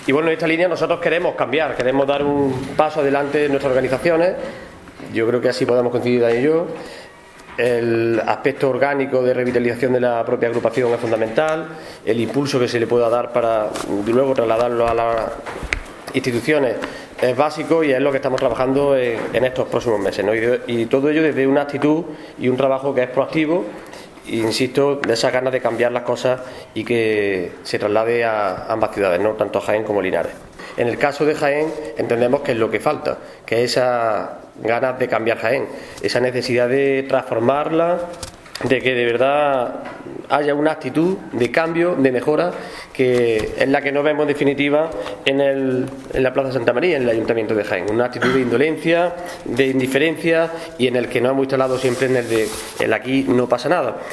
Y bueno, en esta línea nosotros queremos cambiar, queremos dar un paso adelante en nuestras organizaciones. Yo creo que así podemos coincidir Dani y yo. El aspecto orgánico de revitalización de la propia agrupación es fundamental, el impulso que se le pueda dar para luego trasladarlo a las instituciones es básico y es lo que estamos trabajando en estos próximos meses, ¿no? Y todo ello desde una actitud y un trabajo que es proactivo, insisto, de esas ganas de cambiar las cosas y que se traslade a ambas ciudades, ¿no? Tanto a Jaén como a Linares. En el caso de Jaén entendemos que es lo que falta, que es esa ganas de cambiar Jaén, esa necesidad de transformarla, de que de verdad haya una actitud de cambio, de mejora, que es la que no vemos en definitiva en la Plaza Santa María, en el Ayuntamiento de Jaén. Una actitud de indolencia, de indiferencia y en el que nos hemos instalado siempre en el de aquí no pasa nada.